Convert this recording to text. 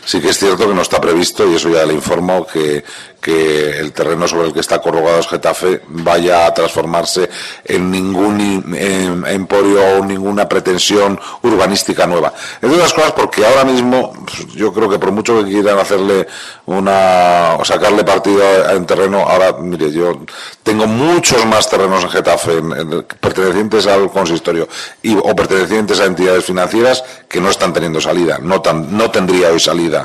Sí que es cierto que no está previsto, y eso ya le informo, que el terreno sobre el que está corrugado Getafe vaya a transformarse en ningún emporio o ninguna pretensión urbanística nueva. Entre otras cosas porque ahora mismo yo creo que por mucho que quieran hacerle o sacarle partido a un terreno, ahora mire, yo tengo muchos más terrenos en Getafe pertenecientes al consistorio o pertenecientes a entidades financieras que no están teniendo salida, no tendría hoy salida